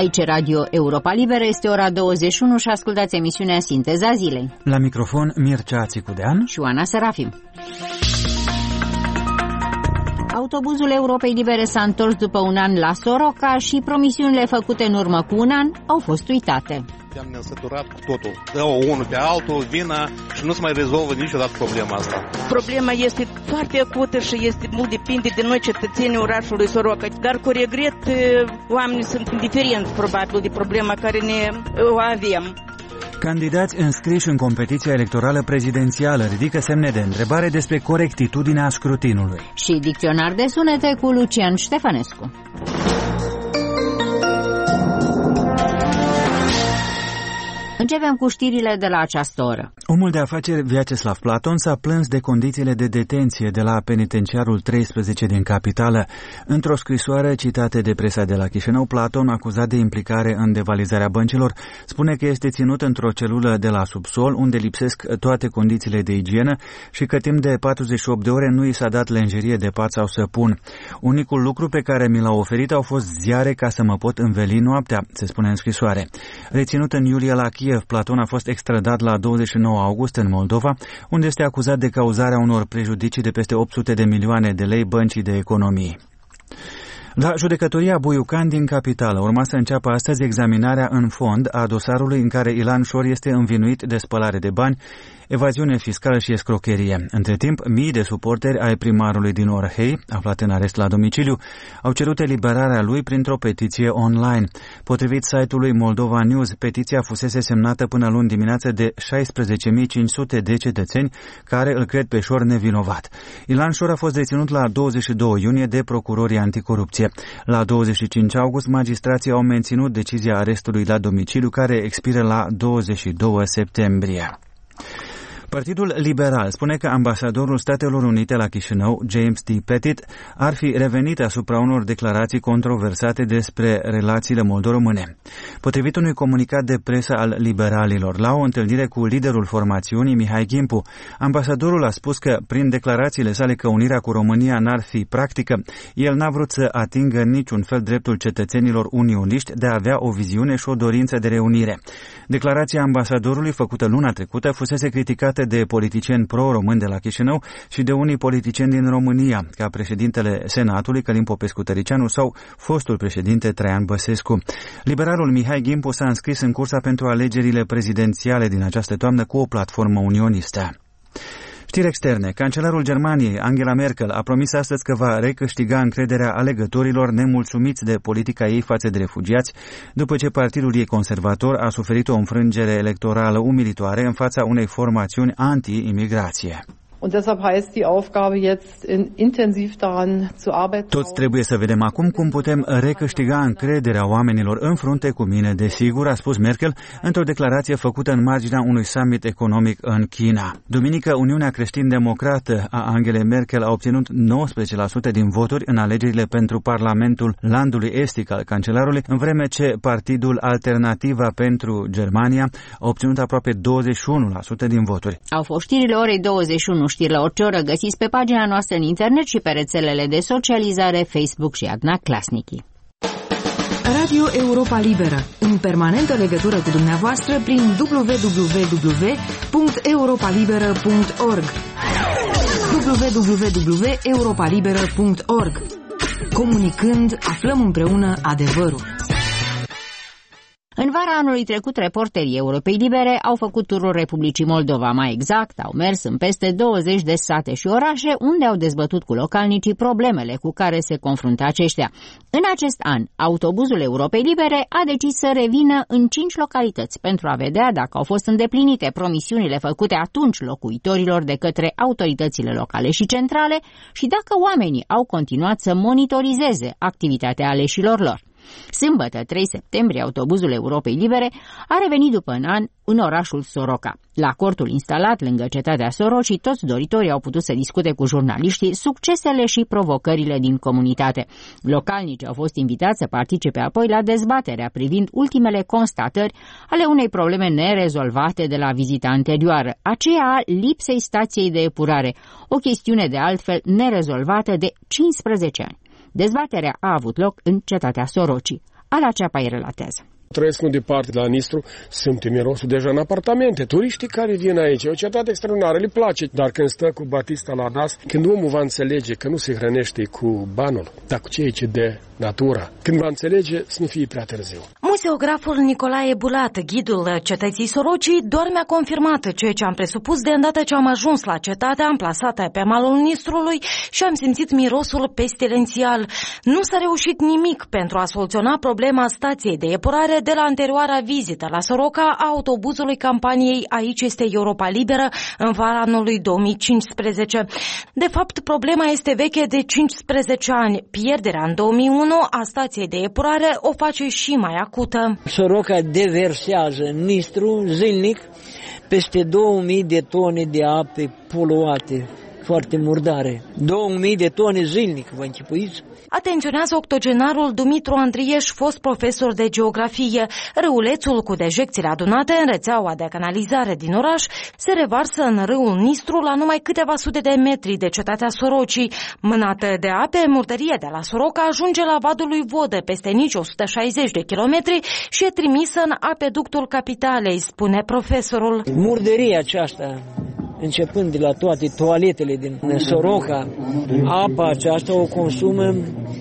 Aici Radio Europa Liberă, este ora 21 și ascultați emisiunea Sinteza Zilei. La microfon Mircea Țicudean și Oana Serafim. Autobuzul Europei Libere s-a întors după un an la Soroca și promisiunile făcute în urmă cu un an au fost uitate. Ne-am săturat cu totul. Dă-o unul pe altul, vină și nu se mai rezolvă niciodată problema asta. Problema este foarte acută și mult depinde de noi, cetățenii orașului Soroca. Dar cu regret, oamenii sunt indiferenți probabil de problema care o avem. Candidați înscriși în competiția electorală prezidențială ridică semne de întrebare despre corectitudinea scrutinului. Și dicționar de sunete cu Lucian Ștefănescu. Începem cu știrile de la această oră. Omul de afaceri Vyacheslav Platon s-a plâns de condițiile de detenție de la penitenciarul 13 din capitală. Într-o scrisoare citată de presa de la Chișinău, Platon, acuzat de implicare în devalizarea băncilor, spune că este ținut într-o celulă de la subsol, unde lipsesc toate condițiile de igienă și că timp de 48 de ore nu i s-a dat lenjerie de pat sau săpun. Unicul lucru pe care mi l-au oferit au fost ziare ca să mă pot înveli noaptea, se spune în scrisoare. Reținut în iulie la Kiev, Platon a fost extradat la 29 august în Moldova, unde este acuzat de cauzarea unor prejudicii de peste 800 de milioane de lei băncii de economii. La judecătoria Buiucan din capitală urma să înceapă astăzi examinarea în fond a dosarului în care Ilan Șor este învinuit de spălare de bani, evaziune fiscală și escrocherie. Între timp, mii de suporteri ai primarului din Orhei, aflat în arest la domiciliu, au cerut eliberarea lui printr-o petiție online. Potrivit site-ului Moldova News, petiția fusese semnată până luni dimineață de 16.500 de cetățeni care îl cred pe Șor nevinovat. Ilan Șor a fost deținut la 22 iunie de procurorii anticorupție. La 25 august, magistrații au menținut decizia arestului la domiciliu, care expiră la 22 septembrie. Partidul Liberal spune că ambasadorul Statelor Unite la Chișinău, James T. Pettit, ar fi revenit asupra unor declarații controversate despre relațiile moldo-române. Potrivit unui comunicat de presă al liberalilor, la o întâlnire cu liderul formațiunii, Mihai Gimpu, ambasadorul a spus că, prin declarațiile sale că unirea cu România n-ar fi practică, el n-a vrut să atingă niciun fel dreptul cetățenilor unioniști de a avea o viziune și o dorință de reunire. Declarația ambasadorului făcută luna trecută fusese criticată de politicieni pro-români de la Chișinău și de unii politicieni din România, ca președintele Senatului Călin Popescu-Tăricianu sau fostul președinte Traian Băsescu. Liberalul Mihai Gimpu s-a înscris în cursa pentru alegerile prezidențiale din această toamnă cu o platformă unionistă. Știri externe. Cancelarul Germaniei, Angela Merkel, a promis astăzi că va recâștiga încrederea alegătorilor nemulțumiți de politica ei față de refugiați, după ce partidul ei conservator a suferit o înfrângere electorală umilitoare în fața unei formațiuni anti-imigrație. Toți trebuie să vedem acum cum putem recâștiga încrederea oamenilor în frunte cu mine, desigur, a spus Merkel într-o declarație făcută în marginea unui summit economic în China. Duminică, Uniunea Creștin-Democrată a Angelei Merkel a obținut 19% din voturi în alegerile pentru Parlamentul Landului Estic al cancelarului, în vreme ce Partidul Alternativa pentru Germania a obținut aproape 21% din voturi. Au fost știrile orei 21. Știri la orice oră găsiți pe pagina noastră în internet și pe rețelele de socializare Facebook și Adna Klasnici. Radio Europa Liberă, în permanentă legătură cu dumneavoastră prin www.europalibera.org www.europalibera.org. Comunicând, aflăm împreună adevărul. În vara anului trecut, reporterii Europei Libere au făcut turul Republicii Moldova. Mai exact, au mers în peste 20 de sate și orașe unde au dezbătut cu localnicii problemele cu care se confruntă aceștia. În acest an, autobuzul Europei Libere a decis să revină în 5 localități pentru a vedea dacă au fost îndeplinite promisiunile făcute atunci locuitorilor de către autoritățile locale și centrale și dacă oamenii au continuat să monitorizeze activitatea aleșilor lor. Sâmbătă, 3 septembrie, autobuzul Europei Libere a revenit după un an în orașul Soroca. La cortul instalat lângă cetatea Sorocii, toți doritorii au putut să discute cu jurnaliștii succesele și provocările din comunitate. Localnicii au fost invitați să participe apoi la dezbaterea privind ultimele constatări ale unei probleme nerezolvate de la vizita anterioară, aceea a lipsei stației de epurare, o chestiune de altfel nerezolvată de 15 ani. Dezbaterea a avut loc în cetatea Sorocii. Alaceapa îi relatează. Trăiesc nu departe la Nistru, simte mirosul deja în apartamente. Turiștii care vin aici, o cetate extraordinară, le place. Dar când stă cu Batista la nas, când omul va înțelege că nu se hrănește cu banul, dar cu ceea ce de natura, când va înțelege, să nu fie prea târziu. Muzeograful Nicolae Bulat, ghidul cetății Sorocii, doar mi-a confirmat ceea ce am presupus de îndată ce am ajuns la cetatea amplasată pe malul Nistrului și am simțit mirosul pestilențial. Nu s-a reușit nimic pentru a soluționa problema stației de epurare de la anterioara vizită la Soroca a autobuzului campaniei Aici este Europa Liberă în vara anului 2015. De fapt, problema este veche de 15 ani. Pierderea în 2001 a stației de epurare o face și mai acută. Soroca deversează în Nistru zilnic peste 2000 de tone de ape poluate, foarte murdare. 2000 de tone zilnic, vă închipuiți? Atenționează octogenarul Dumitru Andrieș, fost profesor de geografie. Râulețul cu dejecțiile adunate în rețeaua de canalizare din oraș se revarsă în râul Nistru la numai câteva sute de metri de cetatea Sorocii. Mânată de ape, murdărie de la Soroca ajunge la Vadul lui Vodă, peste nici 160 de kilometri și e trimisă în apeductul capitalei, spune profesorul. Murdăria aceasta, începând de la toate toaletele din Soroca, apa aceasta o consumă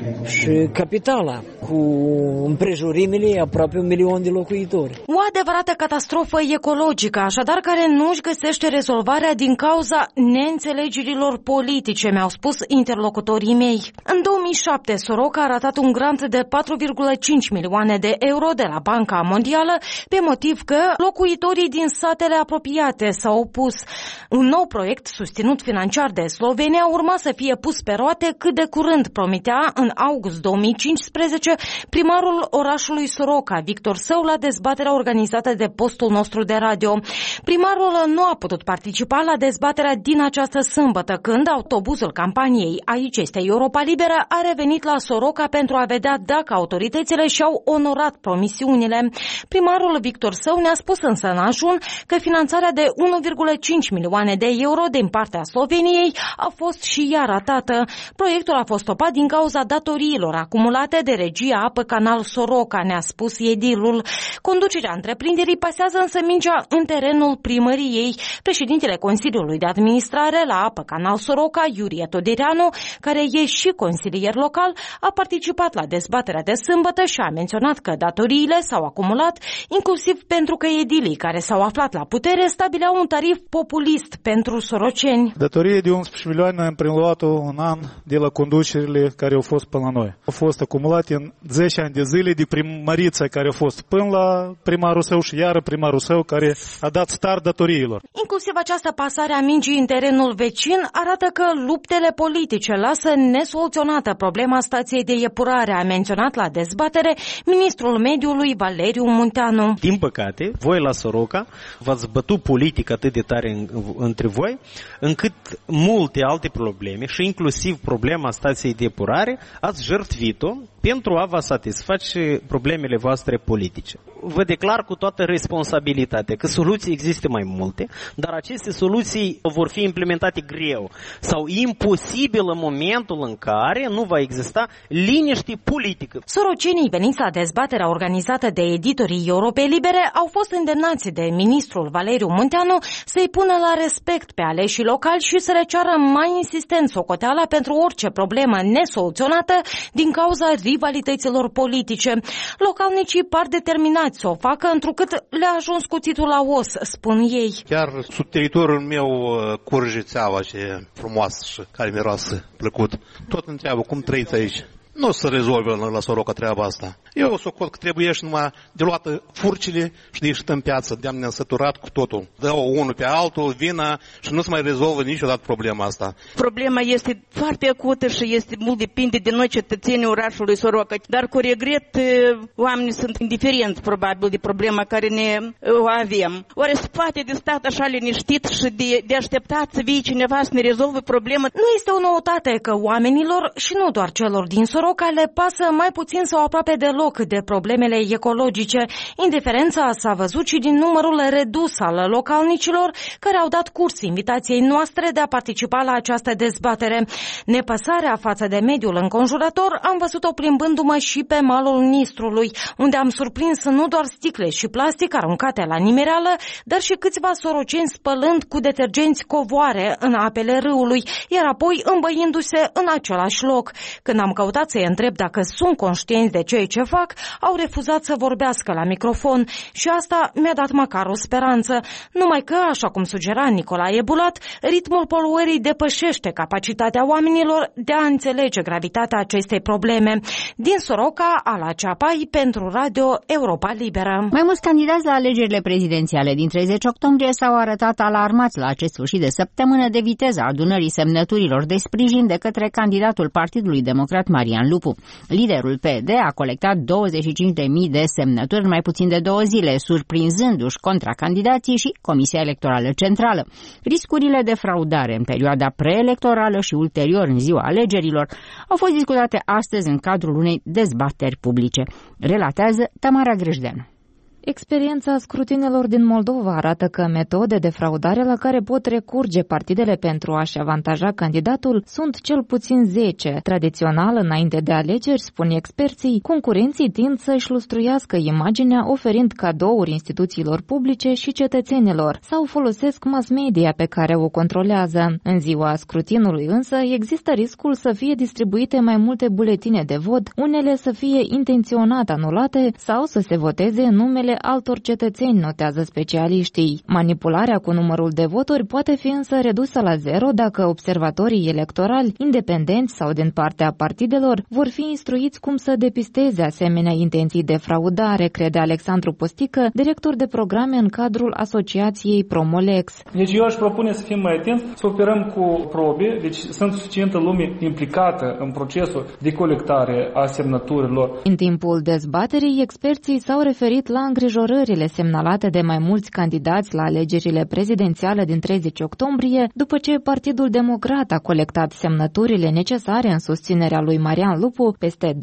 și capitala, cu împrejurimile aproape 1 milion de locuitori. O adevărată catastrofă ecologică, așadar, care nu își găsește rezolvarea din cauza neînțelegerilor politice, mi-au spus interlocutorii mei. În 2007, Soroca a ratat un grant de 4,5 milioane de euro de la Banca Mondială pe motiv că locuitorii din satele apropiate s-au opus. Un nou proiect susținut financiar de Slovenia urma să fie pus pe roate cât de curând, promitea în august 2015 primarul orașului Soroca, Victor Său, la dezbaterea organizată de postul nostru de radio. Primarul nu a putut participa la dezbaterea din această sâmbătă, când autobuzul campaniei Aici este Europa Liberă a revenit la Soroca pentru a vedea dacă autoritățile și-au onorat promisiunile. Primarul Victor Său ne-a spus însă în ajun că finanțarea de 1,5 milioane de euro din partea Sloveniei a fost și ea ratată. Proiectul a fost stopat din cauza datoriilor acumulate de Regia Apă Canal Soroca, ne-a spus edilul. Conducerea întreprinderii pasează însă mingea în terenul primăriei. Președintele Consiliului de Administrare la Apă Canal Soroca, Iurie Todereanu, care e și consilier local, a participat la dezbaterea de sâmbătă și a menționat că datoriile s-au acumulat, inclusiv pentru că edilii care s-au aflat la putere stabileau un tarif populist pentru soroceni. Datorie de 11 milioane am preluat-o un an de la conducerile care au fost până la noi. Au fost acumulate în 10 ani de zile de primărița care a fost până la primarul său și iară primarul său care a dat start datoriilor. Inclusiv această pasare a mingii în terenul vecin arată că luptele politice lasă nesoluționată problema stației de epurare, a menționat la dezbatere ministrul mediului Valeriu Munteanu. Din păcate, voi la Soroca v-ați bătut politic atât de tare între voi, încât multe alte probleme și inclusiv problema stației de epurare ați jertfit-o pentru a vă satisface problemele voastre politice. Vă declar cu toată responsabilitatea că soluții există mai multe, dar aceste soluții vor fi implementate greu sau imposibil în momentul în care nu va exista liniște politică. Sorocenii veniți la dezbaterea organizată de editorii Europei Libere au fost îndemnați de ministrul Valeriu Munteanu să-i pună la respect pe aleșii locali și să le ceară mai insistent socoteala pentru orice problemă nesoluționată din cauza rivalităților politice. Localnicii par determinați să o facă, întrucât le-a ajuns cuțitul la os, spun ei. Chiar sub teritoriul meu curge țeava ce frumoasă și care miroase plăcut. Tot întreabă cum trăiți aici. Nu o să rezolve la Soroca treaba asta. Eu socot că trebuie și numai de luată furcile și de ieșit în piață. De-am nesăturat cu totul. Dă-o unul pe altul, vină și nu se mai rezolvă niciodată problema asta. Problema este foarte acută și este mult depinde de noi, cetățenii orașului Soroca. Dar cu regret, oamenii sunt indiferenți probabil de problema care ne o avem. Oare se poate de stat așa liniștit și de așteptat să vie cineva să ne rezolve problema? Nu este o noutate că oamenilor și nu doar celor din Soroca Soroca le pasă mai puțin sau aproape deloc de problemele ecologice. Indiferența s-a văzut și din numărul redus al localnicilor care au dat curs invitației noastre de a participa la această dezbatere. Nepăsarea față de mediul înconjurător am văzut-o plimbându-mă și pe malul Nistrului, unde am surprins nu doar sticle și plastic aruncate la nimereală, dar și câțiva soroceni spălând cu detergenți covoare în apele râului, iar apoi îmbăindu-se în același loc. Când am căutat să-i întreb dacă sunt conștienți de ceea ce fac, au refuzat să vorbească la microfon și asta mi-a dat măcar o speranță. Numai că, așa cum sugera Nicolae Bulat, ritmul poluării depășește capacitatea oamenilor de a înțelege gravitatea acestei probleme. Din Soroca, Ala Ceapai, pentru Radio Europa Liberă. Mai mulți candidați la alegerile prezidențiale din 30 octombrie s-au arătat alarmați la acest sfârșit de săptămână de viteza adunării semnăturilor de sprijin de către candidatul Partidului Democrat Marian Lupu. Liderul PD a colectat 25.000 de semnături în mai puțin de 2 zile, surprinzându-și contracandidații și Comisia Electorală Centrală. Riscurile de fraudare în perioada preelectorală și ulterior în ziua alegerilor au fost discutate astăzi în cadrul unei dezbateri publice. Relatează Tamara Grejdeanu. Experiența scrutinelor din Moldova arată că metode de fraudare la care pot recurge partidele pentru a-și avantaja candidatul sunt cel puțin 10. Tradițional, înainte de alegeri, spun experții, concurenții tind să-și lustruiască imaginea oferind cadouri instituțiilor publice și cetățenilor sau folosesc mass media pe care o controlează. În ziua scrutinului însă există riscul să fie distribuite mai multe buletine de vot, unele să fie intenționat anulate sau să se voteze în numele altor cetățeni, notează specialiștii. Manipularea cu numărul de voturi poate fi însă redusă la 0 dacă observatorii electorali, independenți sau din partea partidelor, vor fi instruiți cum să depisteze asemenea intenții de fraudare, crede Alexandru Postică, director de programe în cadrul asociației Promolex. Deci eu aș propune să fim mai atenți, să operăm cu probe, deci sunt suficientă lume implicată în procesul de colectare a semnăturilor. În timpul dezbaterii, experții s-au referit la îngrijorările semnalate de mai mulți candidați la alegerile prezidențiale din 30 octombrie, după ce Partidul Democrat a colectat semnăturile necesare în susținerea lui Marian Lupu, peste 25.000,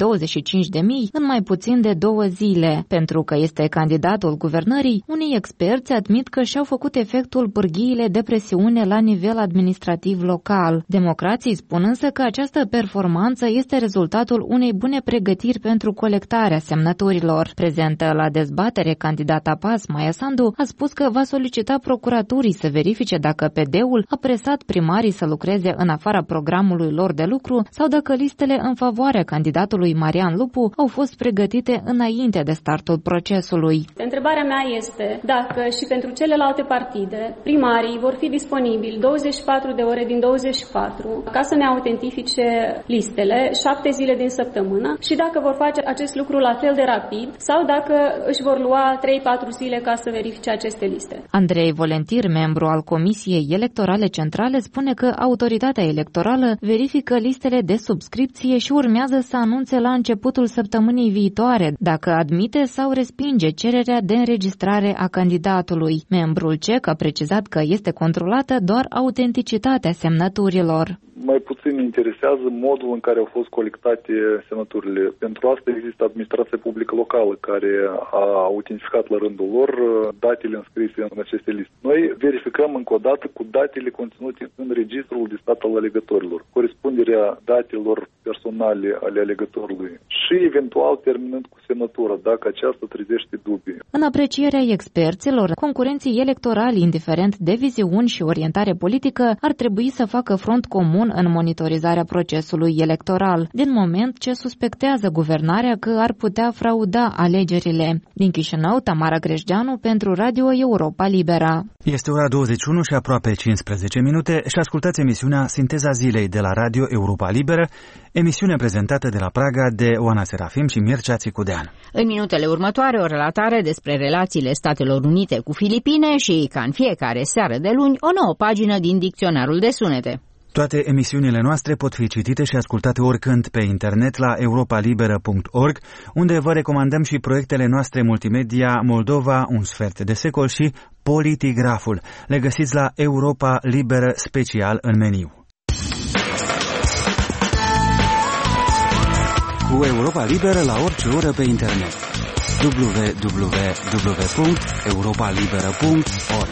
în mai puțin de 2 zile. Pentru că este candidatul guvernării, unii experți admit că și-au făcut efectul pârghiile de presiune la nivel administrativ local. Democrații spun însă că această performanță este rezultatul unei bune pregătiri pentru colectarea semnăturilor. Prezentă la dezbatere, candidata PAS, Maia Sandu, a spus că va solicita procuraturii să verifice dacă PD-ul a presat primarii să lucreze în afara programului lor de lucru sau dacă listele în favoarea candidatului Marian Lupu au fost pregătite înainte de startul procesului. Întrebarea mea este dacă și pentru celelalte partide primarii vor fi disponibili 24 de ore din 24 ca să ne autentifice listele 7 zile din săptămână și dacă vor face acest lucru la fel de rapid sau dacă își vor lua 3-4 zile ca să verifice aceste liste. Andrei Volentir, membru al Comisiei Electorale Centrale, spune că autoritatea electorală verifică listele de subscripție și urmează să anunțe la începutul săptămânii viitoare dacă admite sau respinge cererea de înregistrare a candidatului. Membrul CEC a precizat că este controlată doar autenticitatea semnăturilor. Mai puțin interesează modul în care au fost colectate semnăturile. Pentru asta există administrația publică locală care a autentificat la rândul lor datele înscrise în aceste liste. Noi verificăm încă o dată cu datele conținute în registrul de stat al alegătorilor, corespunderea datelor personale ale alegătorului și eventual terminând cu semnătura, dacă aceasta trezește dubii. În aprecierea experților, concurenții electorali, indiferent de viziuni și orientare politică, ar trebui să facă front comun în monitorizarea procesului electoral, din moment ce suspectează guvernarea că ar putea frauda alegerile. Din Chișinău, Tamara Grejdeanu pentru Radio Europa Libera. Este ora 21 și aproape 15 minute și ascultați emisiunea Sinteza Zilei de la Radio Europa Liberă, emisiune prezentată de la Praga de Oana Serafim și Mircea Țicudean. În minutele următoare, o relatare despre relațiile Statelor Unite cu Filipine și, ca în fiecare seară de luni, o nouă pagină din dicționarul de sunete. Toate emisiunile noastre pot fi citite și ascultate oricând pe internet la europalibera.org, unde vă recomandăm și proiectele noastre multimedia Moldova, un sfert de secol și Politigraful. Le găsiți la Europa Liberă Special în meniu. cu Europa Liberă la orice oră pe internet. www.europalibera.org.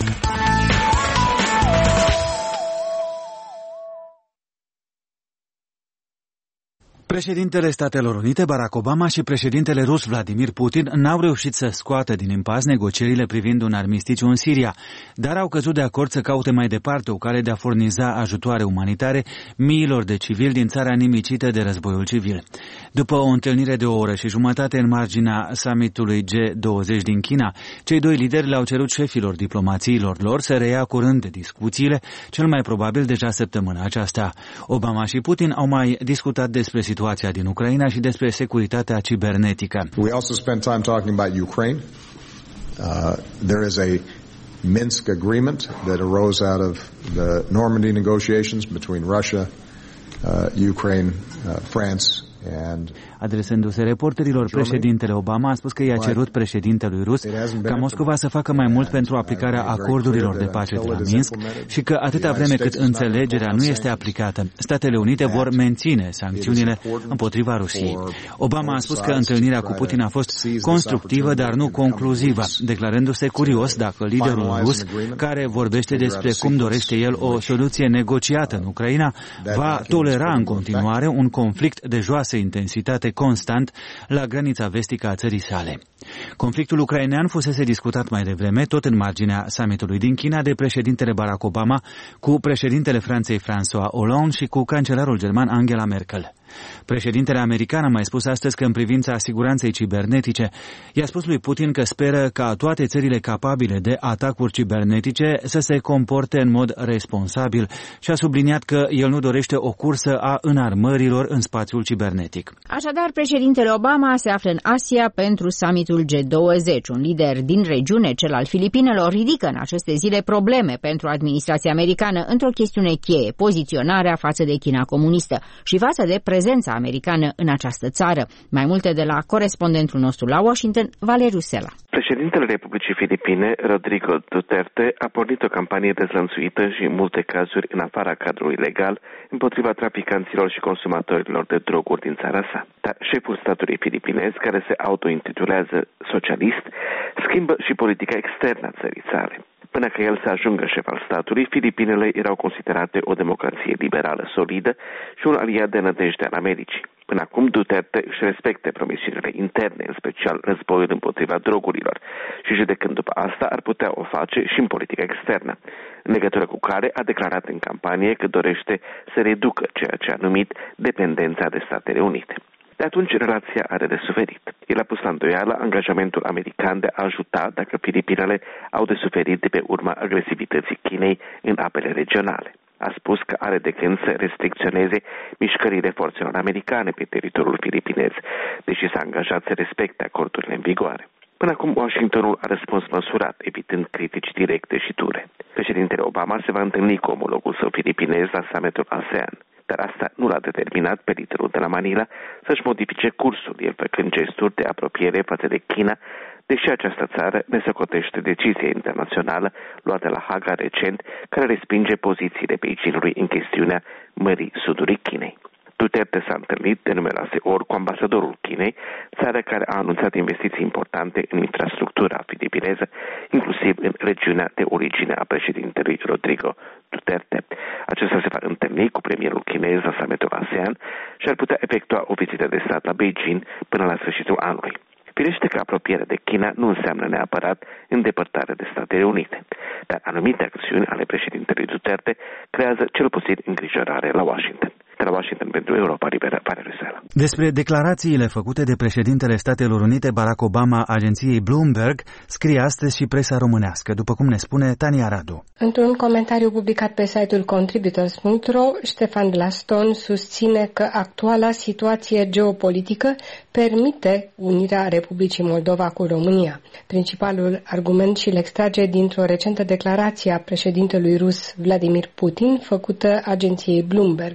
Președintele Statelor Unite, Barack Obama, și președintele rus, Vladimir Putin, n-au reușit să scoată din impas negocierile privind un armistițiu în Siria, dar au căzut de acord să caute mai departe o cale de a furniza ajutoare umanitare miilor de civili din țara nimicită de războiul civil. După o întâlnire de o oră și jumătate în marginea summitului G20 din China, cei doi lideri le-au cerut șefilor diplomațiilor lor să reia curând discuțiile, cel mai probabil deja săptămâna aceasta. Obama și Putin au mai discutat despre situația din Ucraina și despre securitatea cibernetică. We also spent time talking about Ukraine. There is a Minsk agreement that arose out of the Normandy negotiations between Russia, Ukraine, France and... Adresându-se reporterilor, președintele Obama a spus că i-a cerut președintelui rus ca Moscova să facă mai mult pentru aplicarea acordurilor de pace de la Minsk și că atâta vreme cât înțelegerea nu este aplicată, Statele Unite vor menține sancțiunile împotriva Rusiei. Obama a spus că întâlnirea cu Putin a fost constructivă, dar nu concluzivă, declarându-se curios dacă liderul rus, care vorbește despre cum dorește el o soluție negociată în Ucraina, va tolera în continuare un conflict de joasă intensitate constant la granița vestică a țării sale. Conflictul ucrainean fusese discutat mai devreme, tot în marginea summitului din China, de președintele Barack Obama cu președintele Franței François Hollande și cu cancelarul german Angela Merkel. Președintele american a mai spus astăzi că în privința siguranței cibernetice i-a spus lui Putin că speră ca toate țările capabile de atacuri cibernetice să se comporte în mod responsabil și a subliniat că el nu dorește o cursă a înarmărilor în spațiul cibernetic. Așadar, președintele Obama se află în Asia pentru summitul G20. Un lider din regiune, cel al Filipinelor, ridică în aceste zile probleme pentru administrația americană într-o chestiune cheie, poziționarea față de China comunistă și față de prezența americană în această țară. Mai multe de la corespondentul nostru la Washington, Valeriu Sela. Președintele Republicii Filipine, Rodrigo Duterte, a pornit o campanie dezlănțuită și în multe cazuri în afara cadrului legal împotriva traficanților și consumatorilor de droguri din țara sa. Dar șeful statului filipinez, care se autointitulează socialist, schimbă și politica externă a țării sale. Până că el să ajungă șef al statului, Filipinele erau considerate o democrație liberală solidă și un aliat de nădejde al Americii. Până acum, Duterte își respecte promisiunile interne, în special războiul împotriva drogurilor, și judecând după asta ar putea o face și în politica externă, în legătură cu care a declarat în campanie că dorește să reducă ceea ce a numit dependența de Statele Unite. De atunci, relația are de suferit. El a pus la îndoială angajamentul american de a ajuta dacă Filipinele au de suferit de pe urma agresivității Chinei în apele regionale. A spus că are de gând să restricționeze mișcările forțelor americane pe teritoriul filipinez, deși s-a angajat să respecte acordurile în vigoare. Până acum, Washingtonul a răspuns măsurat, evitând critici directe și dure. Președintele Obama se va întâlni cu omologul său filipinez la summitul ASEAN. Dar asta nu l-a determinat pe liderul de la Manila să-și modifice cursul, el făcând gesturi de apropiere față de China, deși această țară ne socotește decizia internațională luată la Haga recent, care respinge pozițiile Beijingului în chestiunea Mării Sudului Chinei. Duterte s-a întâlnit de numeroase ori cu ambasadorul Chinei, țară care a anunțat investiții importante în infrastructura filipineză, inclusiv în regiunea de origine a președintelui Rodrigo Duterte. Acesta se va întâlni cu premierul chinez la summitul ASEAN și ar putea efectua o vizită de stat la Beijing până la sfârșitul anului. Firește că apropierea de China nu înseamnă neapărat îndepărtare de Statele Unite, dar anumite acțiuni ale președintelui Duterte creează cel puțin îngrijorare la Washington. De la Washington pentru Europa Liberă, Valeriu Sela. Despre declarațiile făcute de președintele Statelor Unite, Barack Obama, agenției Bloomberg, scrie astăzi și presa românească, după cum ne spune Tania Radu. Într-un comentariu publicat pe site-ul contributors.ro, Ștefan Glaston susține că actuala situație geopolitică permite unirea Republicii Moldova cu România. Principalul argument și îl extrage dintr-o recentă declarație a președintelui rus Vladimir Putin, făcută agenției Bloomberg.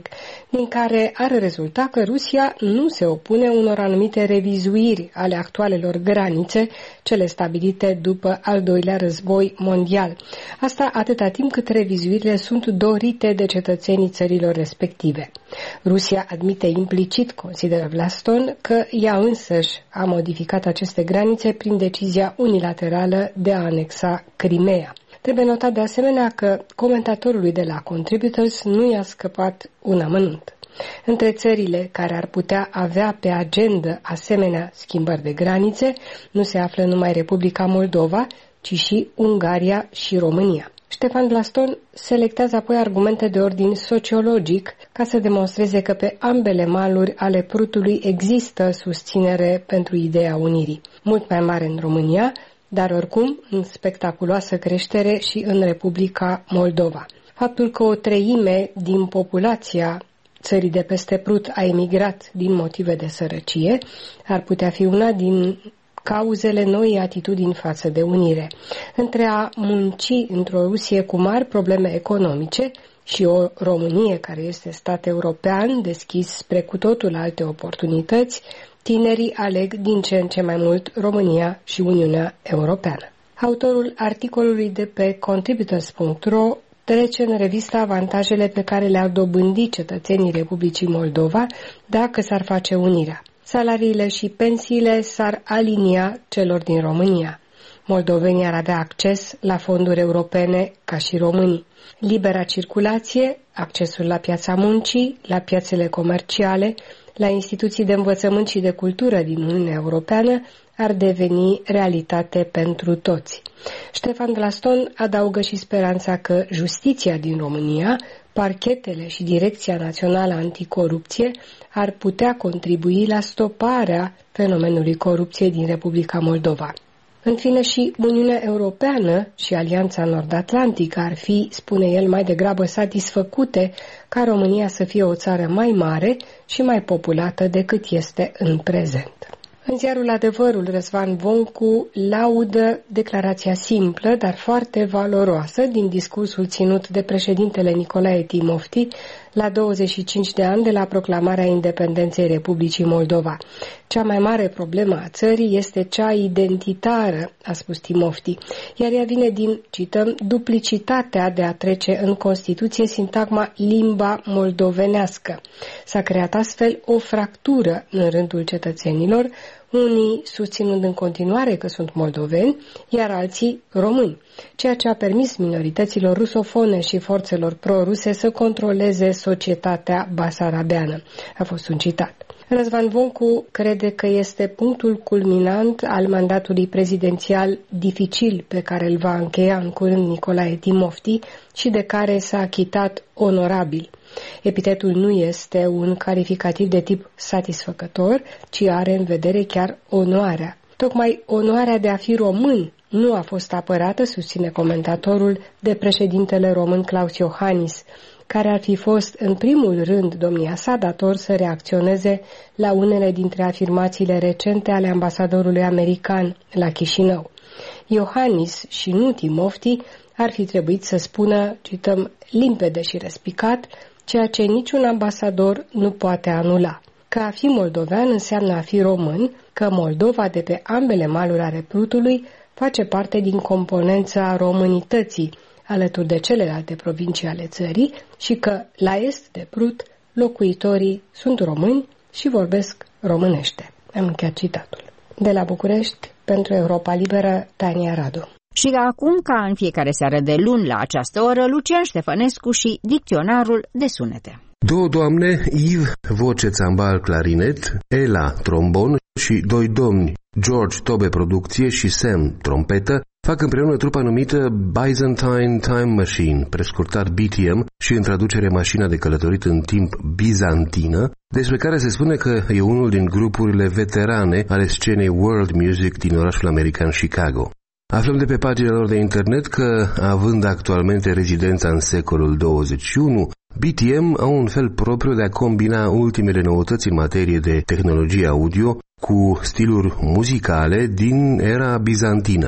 din care ar rezulta că Rusia nu se opune unor anumite revizuiri ale actualelor granițe, cele stabilite după al doilea război mondial. Asta atâta timp cât revizuirile sunt dorite de cetățenii țărilor respective. Rusia admite implicit, consideră Vlaston, că ea însăși a modificat aceste granițe prin decizia unilaterală de a anexa Crimea. Trebuie notat de asemenea că comentatorului de la Contributors nu i-a scăpat un amănunt. Între țările care ar putea avea pe agendă asemenea schimbări de granițe nu se află numai Republica Moldova, ci și Ungaria și România. Ștefan Vlaston selectează apoi argumente de ordin sociologic ca să demonstreze că pe ambele maluri ale Prutului există susținere pentru ideea unirii. Mult mai mare în România, dar oricum în spectaculoasă creștere și în Republica Moldova. Faptul că o treime din populația țării de peste Prut a emigrat din motive de sărăcie ar putea fi una din cauzele noii atitudini față de unire. Între a munci într-o Rusie cu mari probleme economice și o Românie care este stat european deschis spre cu totul alte oportunități, tinerii aleg din ce în ce mai mult România și Uniunea Europeană. Autorul articolului de pe contributors.ro trece în revistă avantajele pe care le-ar dobândi cetățenii Republicii Moldova dacă s-ar face unirea. Salariile și pensiile s-ar alinia celor din România. Moldovenii ar avea acces la fonduri europene ca și românii. Libera circulație, accesul la piața muncii, la piațele comerciale, la instituții de învățământ și de cultură din Uniunea Europeană ar deveni realitate pentru toți. Ștefan Vlaston adaugă și speranța că justiția din România, parchetele și Direcția Națională Anticorupție ar putea contribui la stoparea fenomenului corupției din Republica Moldova. În fine, și Uniunea Europeană și Alianța Nord-Atlantică ar fi, spune el, mai degrabă satisfăcute ca România să fie o țară mai mare și mai populată decât este în prezent. În ziarul Adevărul, Răzvan Voncu laudă declarația simplă, dar foarte valoroasă din discursul ținut de președintele Nicolae Timofti la 25 de ani de la proclamarea independenței Republicii Moldova. Cea mai mare problemă a țării este cea identitară, a spus Timofti, iar ea vine din, cităm, duplicitatea de a trece în Constituție sintagma limba moldovenească. S-a creat astfel o fractură în rândul cetățenilor, unii susținând în continuare că sunt moldoveni, iar alții români, ceea ce a permis minorităților rusofone și forțelor pro-ruse să controleze societatea basarabeană. A fost un citat. Răzvan Voncu crede că este punctul culminant al mandatului prezidențial dificil pe care îl va încheia în curând Nicolae Timofti și de care s-a achitat onorabil. Epitetul nu este un calificativ de tip satisfăcător, ci are în vedere chiar onoarea. Tocmai onoarea de a fi român nu a fost apărată, susține comentatorul, de președintele român Klaus Iohannis, care ar fi fost în primul rând domnia sa dator să reacționeze la unele dintre afirmațiile recente ale ambasadorului american la Chișinău. Iohannis și nu Timofti ar fi trebuit să spună, cităm, limpede și respicat, ceea ce niciun ambasador nu poate anula. Că a fi moldovean înseamnă a fi român, că Moldova de pe ambele maluri ale Prutului face parte din componența românității, alături de celelalte provincii ale țării, și că la est de Prut locuitorii sunt români și vorbesc românește. Am încheiat citatul. De la București, pentru Europa Liberă, Tania Radu. Și acum, ca în fiecare seară de luni la această oră, Lucian Ștefănescu și dicționarul de sunete. Două doamne, Yves, voce țambal clarinet, Ela, trombon și doi domni, George, tobe producție și Sam, trompetă, fac împreună trupa numită Byzantine Time Machine, prescurtat BTM și în traducere mașina de călătorit în timp bizantină, despre care se spune că e unul din grupurile veterane ale scenei world music din orașul american Chicago. Aflăm de pe pagina lor de internet că, având actualmente rezidența în secolul 21, BTM au un fel propriu de a combina ultimele noutăți în materie de tehnologie audio cu stiluri muzicale din era bizantină.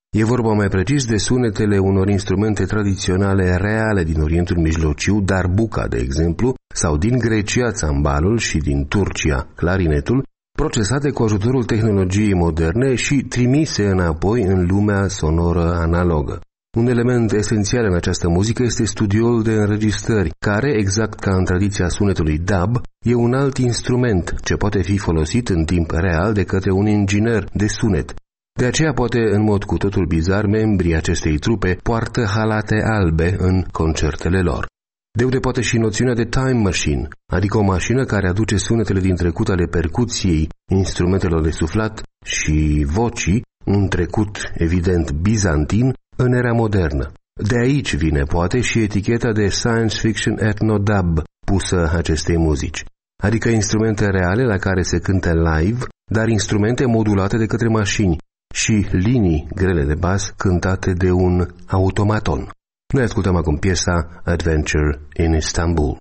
E vorba mai precis de sunetele unor instrumente tradiționale reale din Orientul Mijlociu, darbuka, de exemplu, sau din Grecia țambalul și din Turcia clarinetul, procesate cu ajutorul tehnologiei moderne și trimise înapoi în lumea sonoră analogă. Un element esențial în această muzică este studioul de înregistrări, care, exact ca în tradiția sunetului dub, e un alt instrument ce poate fi folosit în timp real de către un inginer de sunet. De aceea, poate, în mod cu totul bizar, membrii acestei trupe poartă halate albe în concertele lor. De unde poate și noțiunea de time machine, adică o mașină care aduce sunetele din trecut ale percuției, instrumentelor de suflat și vocii, un trecut evident bizantin, în era modernă. De aici vine, poate, și eticheta de science fiction etno-dub pusă acestei muzici, adică instrumente reale la care se cântă live, dar instrumente modulate de către mașini și linii grele de bas cântate de un automaton. Noi ascultăm acum piesa Adventure in Istanbul.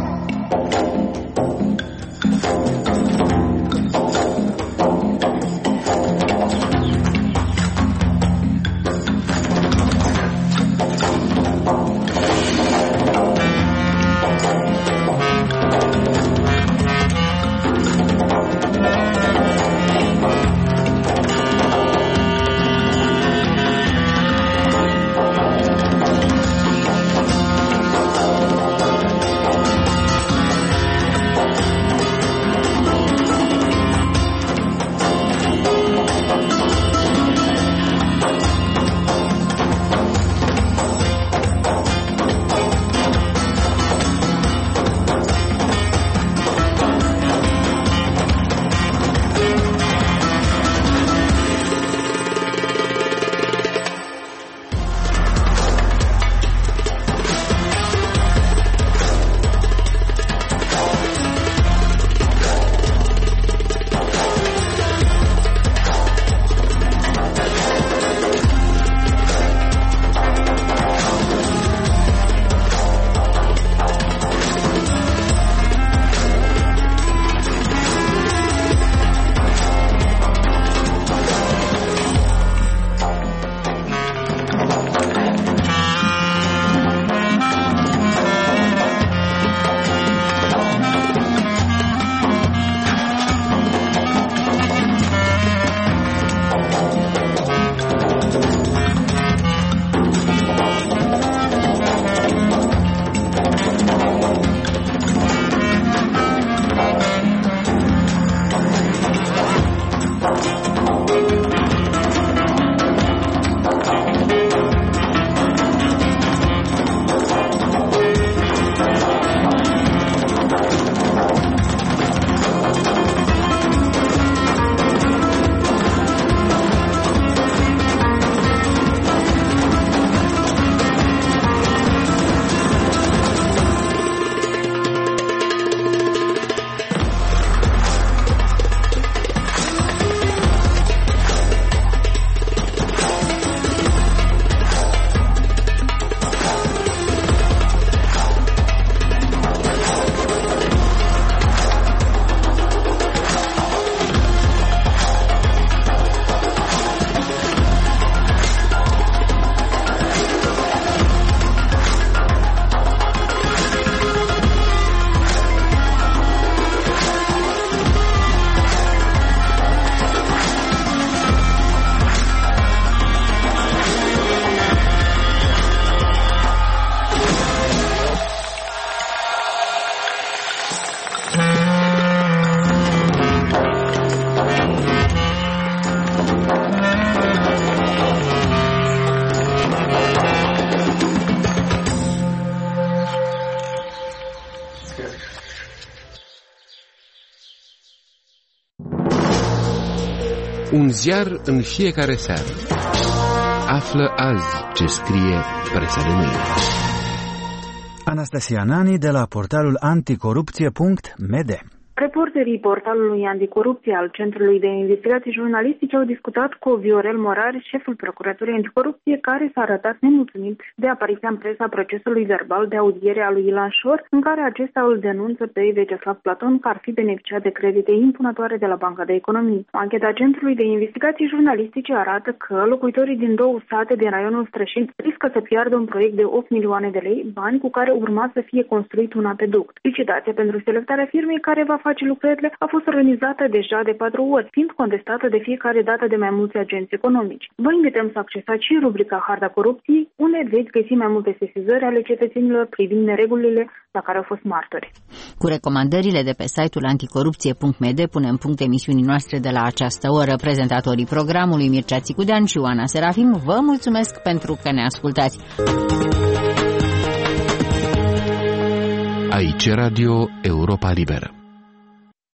Un ziar în fiecare seară. Află azi ce scrie presa de mâine. Anastasia Nani de la portalul anticorupție.md. Reporterii portalului anticorupție al Centrului de Investigații Jurnalistice au discutat cu Viorel Morari, șeful Procuraturii Anticorupție, care s-a arătat nemulțumit de apariția în presa procesului verbal de audiere a lui Ilan Șor, în care acesta îl denunță pe Vyacheslav Platon că ar fi beneficiat de credite impunătoare de la Banca de Economie. Ancheta Centrului de Investigații Jurnalistice arată că locuitorii din 2 sate din raionul Strășin riscă să piardă un proiect de 8 milioane de lei, bani cu care urma să fie construit un apeduct. Licitația pentru selectarea firmei care va face lucrările a fost organizată deja de 4 ori, fiind contestată de fiecare dată de mai mulți agenți economici. Vă invităm să accesați și rubrica Harta Corupției, unde veți găsi mai multe sesizări ale cetățenilor privind neregulile la care au fost martori. Cu recomandările de pe site-ul anticorupție.md punem punct emisiunii noastre de la această oră. Prezentatorii programului Mircea Țicudean și Oana Serafim vă mulțumesc pentru că ne ascultați. Aici Radio Europa Liberă.